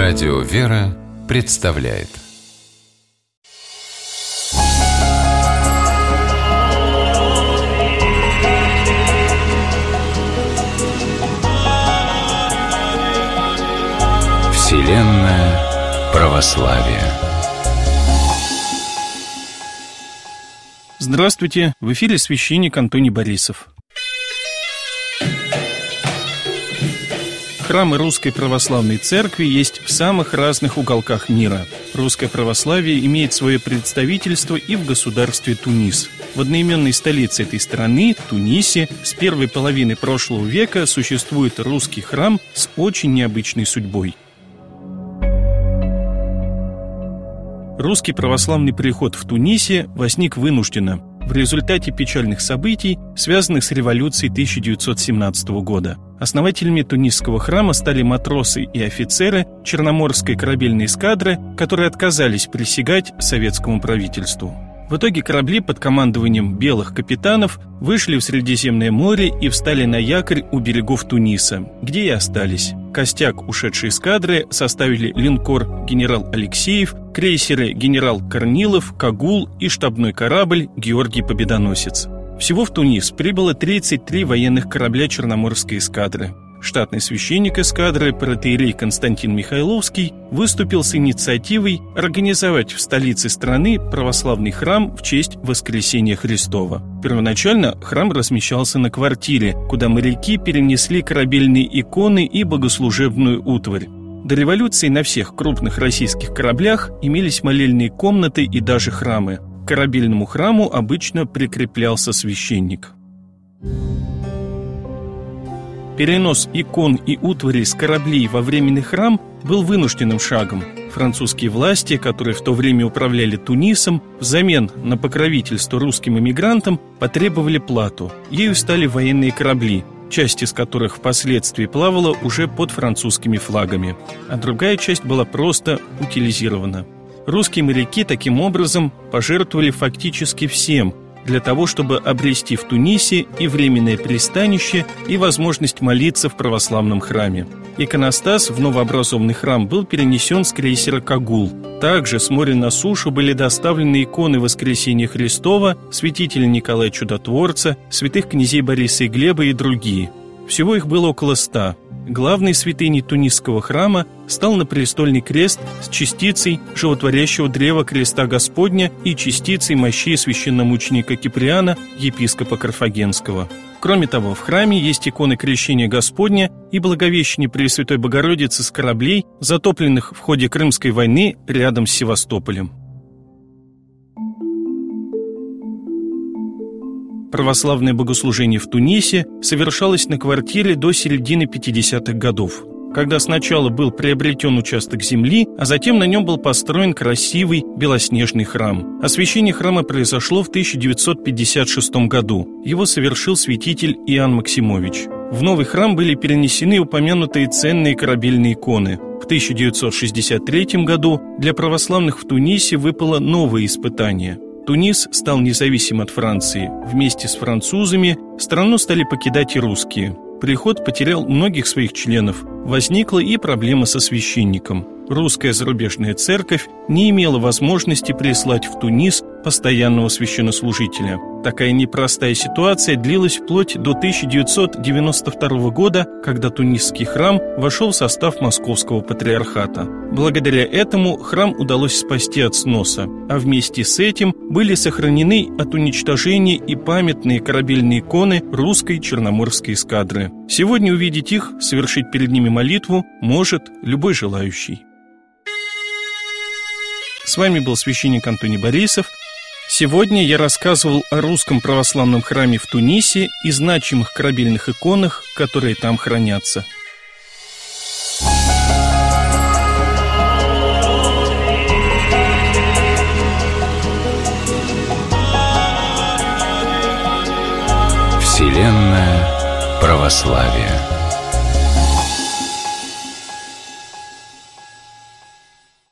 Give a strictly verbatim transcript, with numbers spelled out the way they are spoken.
Радио «Вера» представляет Вселенная православия. Здравствуйте! В эфире священник Антоний Борисов. Храмы Русской Православной Церкви есть в самых разных уголках мира. Русское православие имеет свое представительство и в государстве Тунис. В одноименной столице этой страны, Тунисе, с первой половины прошлого века существует русский храм с очень необычной судьбой. Русский православный приход в Тунисе возник вынужденно, в результате печальных событий, связанных с революцией тысяча девятьсот семнадцатого года. Основателями тунисского храма стали матросы и офицеры Черноморской корабельной эскадры, которые отказались присягать советскому правительству. В итоге корабли под командованием белых капитанов вышли в Средиземное море и встали на якорь у берегов Туниса, где и остались. Костяк ушедшей эскадры составили линкор «Генерал Алексеев», крейсеры «Генерал Корнилов», «Кагул» и штабной корабль «Георгий Победоносец». Всего в Тунис прибыло тридцать три военных корабля Черноморской эскадры. Штатный священник эскадры протоиерей Константин Михайловский выступил с инициативой организовать в столице страны православный храм в честь Воскресения Христова. Первоначально храм размещался на квартире, куда моряки перенесли корабельные иконы и богослужебную утварь. До революции на всех крупных российских кораблях имелись молельные комнаты и даже храмы. К корабельному храму обычно прикреплялся священник. Перенос икон и утвари с кораблей во временный храм был вынужденным шагом. Французские власти, которые в то время управляли Тунисом, взамен на покровительство русским эмигрантам потребовали плату. Ею стали военные корабли, часть из которых впоследствии плавала уже под французскими флагами, а другая часть была просто утилизирована. Русские моряки таким образом пожертвовали фактически всем, для того, чтобы обрести в Тунисе и временное пристанище, и возможность молиться в православном храме. Иконостас в новообразованный храм был перенесен с крейсера «Кагул». Также с моря на сушу были доставлены иконы Воскресения Христова, святителя Николая Чудотворца, святых князей Бориса и Глеба и другие. Всего их было около ста. Главной святыней тунисского храма стал напрестольный крест с частицей животворящего древа креста Господня и частицей мощей священномученика Киприана, епископа Карфагенского. Кроме того, в храме есть иконы Крещения Господня и Благовещения Пресвятой Богородицы с кораблей, затопленных в ходе Крымской войны рядом с Севастополем. Православное богослужение в Тунисе совершалось на квартире до середины пятидесятых годов, когда сначала был приобретен участок земли, а затем на нем был построен красивый белоснежный храм. Освящение храма произошло в тысяча девятьсот пятьдесят шестом году. Его совершил святитель Иоанн Максимович. В новый храм были перенесены упомянутые ценные корабельные иконы. В тысяча девятьсот шестьдесят третьем году для православных в Тунисе выпало новое испытание. Тунис стал независим от Франции. Вместе с французами страну стали покидать и русские. Приход потерял многих своих членов. Возникла и проблема со священником. Русская зарубежная церковь не имела возможности прислать в Тунис постоянного священнослужителя. Такая непростая ситуация длилась вплоть до тысяча девятьсот девяносто второго года, когда тунисский храм вошел в состав Московского патриархата. Благодаря этому храм удалось спасти от сноса, а вместе с этим были сохранены от уничтожения и памятные корабельные иконы русской Черноморской эскадры. Сегодня увидеть их, совершить перед ними молитву может любой желающий. С вами был священник Антоний Борисов. Сегодня я рассказывал о русском православном храме в Тунисе и значимых корабельных иконах, которые там хранятся. Вселенная православия.